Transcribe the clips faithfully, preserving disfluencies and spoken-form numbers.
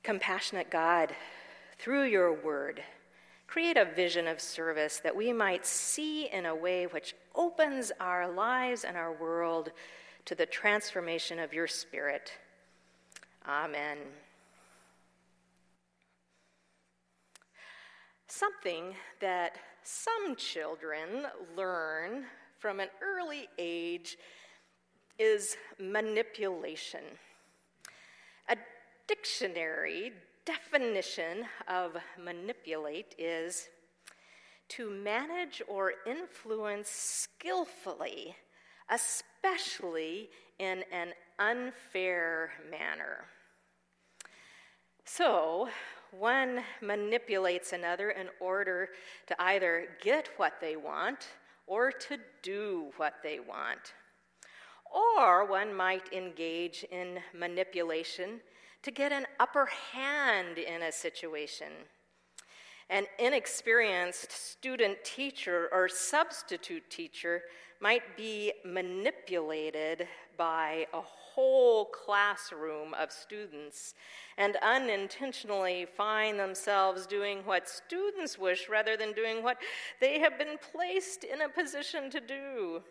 Compassionate God, through your word, create a vision of service that we might see in a way which opens our lives and our world to the transformation of your Spirit. Amen. Something that some children learn from an early age is manipulation. A dictionary definition of manipulate is to manage or influence skillfully, especially in an unfair manner. So, one manipulates another in order to either get what they want or to do what they want. Or one might engage in manipulation to get an upper hand in a situation. An inexperienced student teacher or substitute teacher might be manipulated by a whole classroom of students and unintentionally find themselves doing what students wish rather than doing what they have been placed in a position to do.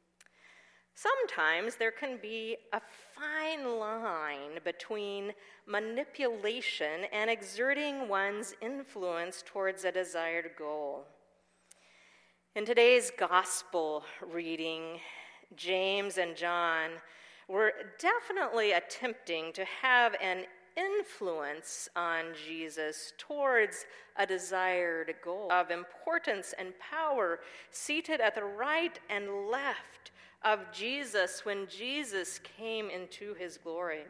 Sometimes there can be a fine line between manipulation and exerting one's influence towards a desired goal. In today's gospel reading, James and John were definitely attempting to have an influence on Jesus towards a desired goal of importance and power, seated at the right and left of Jesus when Jesus came into his glory.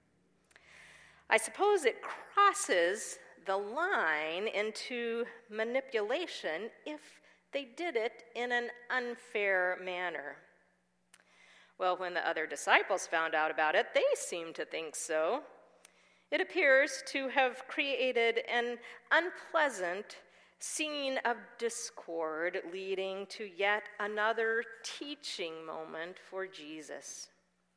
I suppose it crosses the line into manipulation if they did it in an unfair manner. Well, when the other disciples found out about it, they seemed to think so. It appears to have created an unpleasant scene of discord leading to yet another teaching moment for Jesus.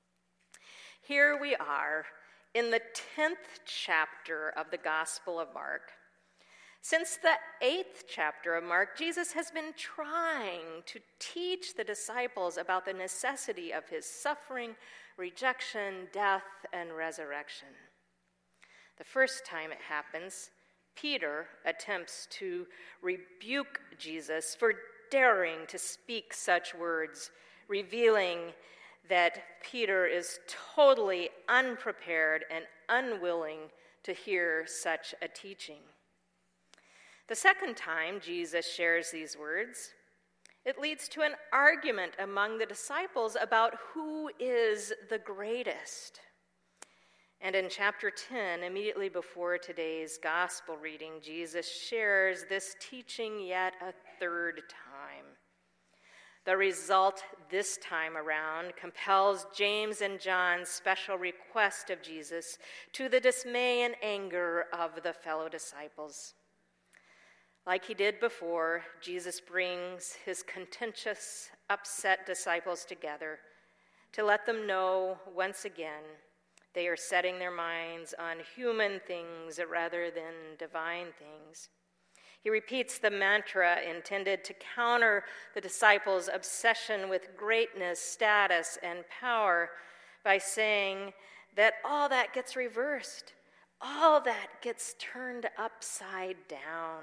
Here we are in the tenth chapter of the Gospel of Mark. Since the eighth chapter of Mark, Jesus has been trying to teach the disciples about the necessity of his suffering, rejection, death, and resurrection. The first time it happens, Peter attempts to rebuke Jesus for daring to speak such words, revealing that Peter is totally unprepared and unwilling to hear such a teaching. The second time Jesus shares these words, it leads to an argument among the disciples about who is the greatest. And in chapter ten, immediately before today's gospel reading, Jesus shares this teaching yet a third time. The result this time around compels James and John's special request of Jesus, to the dismay and anger of the fellow disciples. Like he did before, Jesus brings his contentious, upset disciples together to let them know once again they are setting their minds on human things rather than divine things. He repeats the mantra intended to counter the disciples' obsession with greatness, status, and power by saying that all that gets reversed, all that gets turned upside down.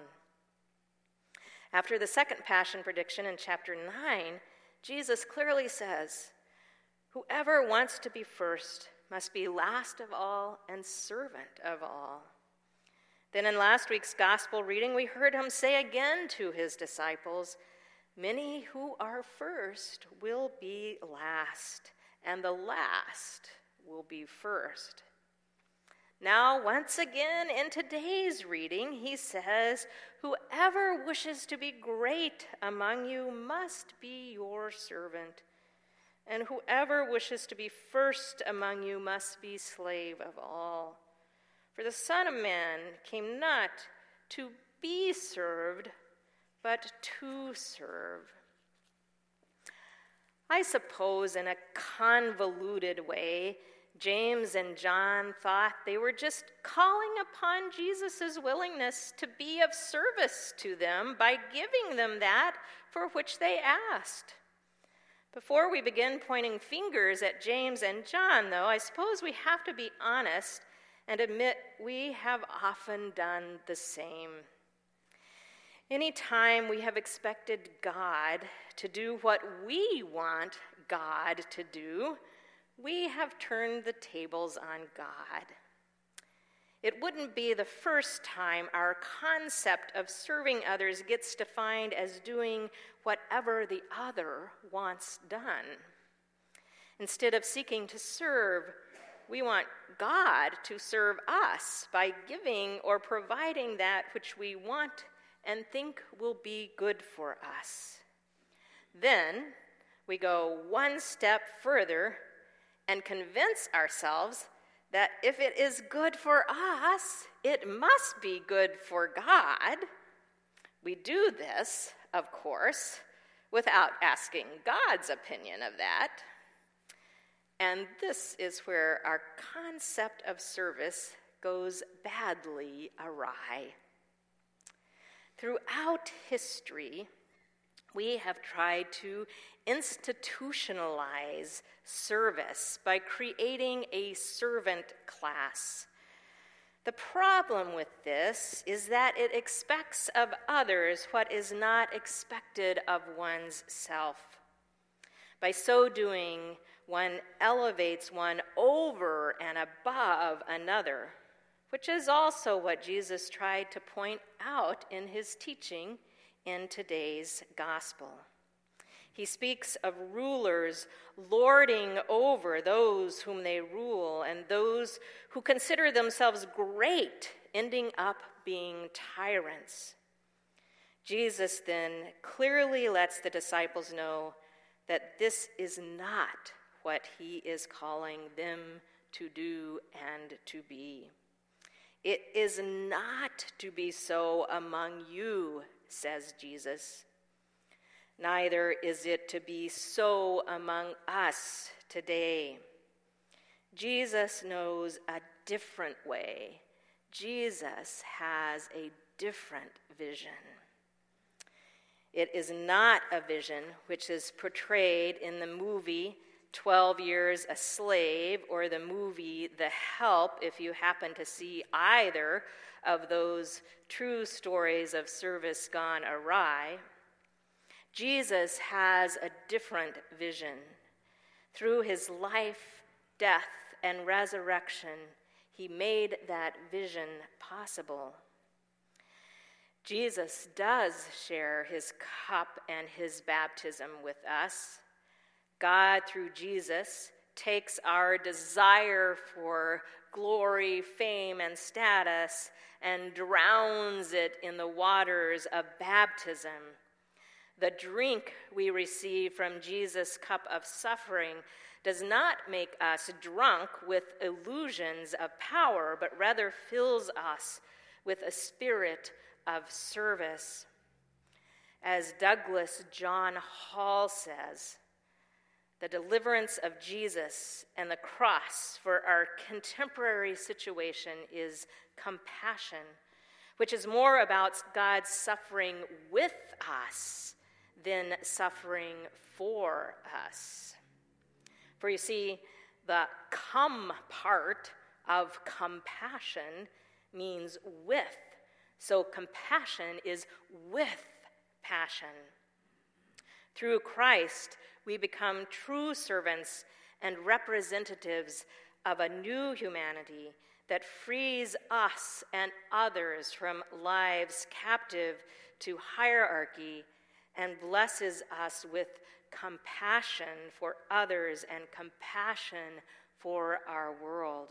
After the second passion prediction in chapter nine, Jesus clearly says, "Whoever wants to be first must be last of all and servant of all." Then in last week's gospel reading, we heard him say again to his disciples, "Many who are first will be last, and the last will be first." Now, once again, in today's reading, he says, "Whoever wishes to be great among you must be your servant, and whoever wishes to be first among you must be slave of all. For the Son of Man came not to be served, but to serve." I suppose in a convoluted way, James and John thought they were just calling upon Jesus' willingness to be of service to them by giving them that for which they asked. Before we begin pointing fingers at James and John, though, I suppose we have to be honest and admit we have often done the same. Anytime we have expected God to do what we want God to do, we have turned the tables on God. It wouldn't be the first time our concept of serving others gets defined as doing whatever the other wants done. Instead of seeking to serve, we want God to serve us by giving or providing that which we want and think will be good for us. Then we go one step further and convince ourselves that if it is good for us, it must be good for God. We do this, of course, without asking God's opinion of that. And this is where our concept of service goes badly awry. Throughout history, we have tried to institutionalize service by creating a servant class. The problem with this is that it expects of others what is not expected of one's self. By so doing, one elevates one over and above another, which is also what Jesus tried to point out in his teaching in today's gospel. He speaks of rulers lording over those whom they rule, and those who consider themselves great ending up being tyrants. Jesus then clearly lets the disciples know that this is not what he is calling them to do and to be. It is not to be so among you, says Jesus. Neither is it to be so among us today. Jesus knows a different way. Jesus has a different vision. It is not a vision which is portrayed in the movie twelve years a Slave or the movie The Help, if you happen to see either of those true stories of service gone awry. Jesus has a different vision. Through his life, death, and resurrection, he made that vision possible. Jesus does share his cup and his baptism with us. God, through Jesus, takes our desire for glory, fame, and status and drowns it in the waters of baptism. The drink we receive from Jesus' cup of suffering does not make us drunk with illusions of power, but rather fills us with a spirit of service. As Douglas John Hall says, the deliverance of Jesus and the cross for our contemporary situation is compassion, which is more about God's suffering with us than suffering for us. For you see, the come part of compassion means with. So compassion is with passion. Through Christ, we become true servants and representatives of a new humanity that frees us and others from lives captive to hierarchy and blesses us with compassion for others and compassion for our world.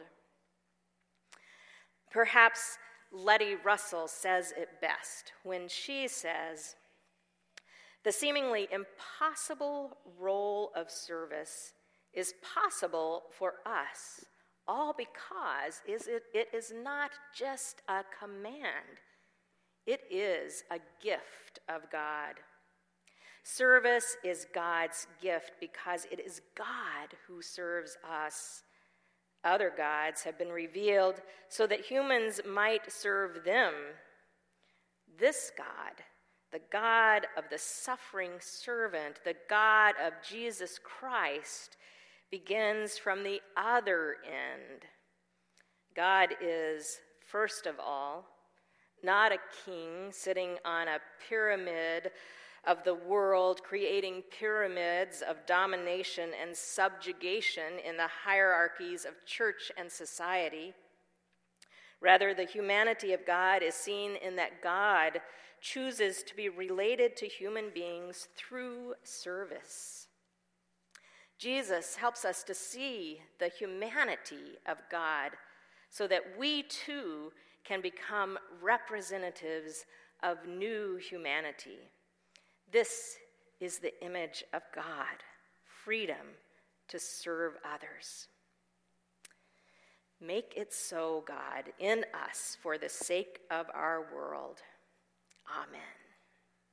Perhaps Letty Russell says it best when she says, "The seemingly impossible role of service is possible for us, all because is it, it is not just a command. It is a gift of God. Service is God's gift because it is God who serves us. Other gods have been revealed so that humans might serve them. This God, the God of the suffering servant, the God of Jesus Christ, begins from the other end. God is, first of all, not a king sitting on a pyramid of the world, creating pyramids of domination and subjugation in the hierarchies of church and society. Rather, the humanity of God is seen in that God chooses to be related to human beings through service. Jesus helps us to see the humanity of God so that we too can become representatives of new humanity. This is the image of God, freedom to serve others. Make it so, God, in us for the sake of our world. Amen.